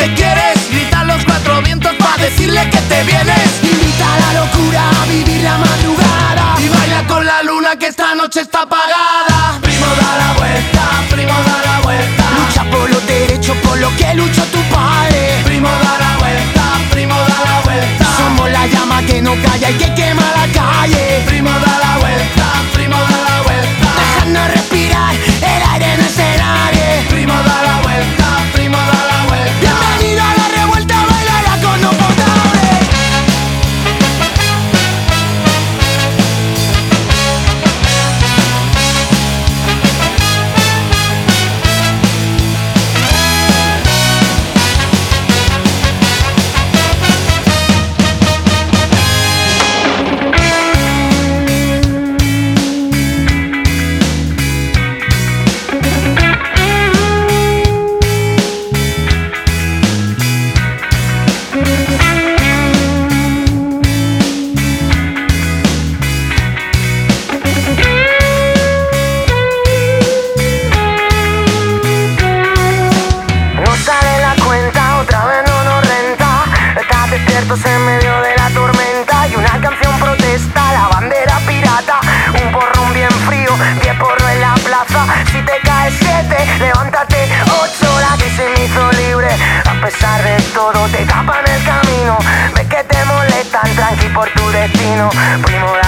que quieres. Grita a los cuatro vientos pa' decirle que te vienes. Invita a la locura a vivir la madrugada y baila con la luna que esta noche está apagada. Primo, da la vuelta, primo, da la vuelta. Lucha por los derechos, por lo que luchó tu padre. Primo, da la vuelta, primo, da la vuelta. Somos la llama que no calla y que quema la calle. Primo, da la vuelta, primo, da la vuelta. Dejando respirar, el aire no es el aire. Primo, da la vuelta, primo, da la vuelta. Bienvenido a la revuelta, bailala con no potable. En medio de la tormenta y una canción protesta, la bandera pirata, un porrón bien frío, 10 porros en la plaza. Si te caes 7, levántate 8, la que se me hizo libre. A pesar de todo te tapan el camino, ves que te molestan, tranqui por tu destino. Primo,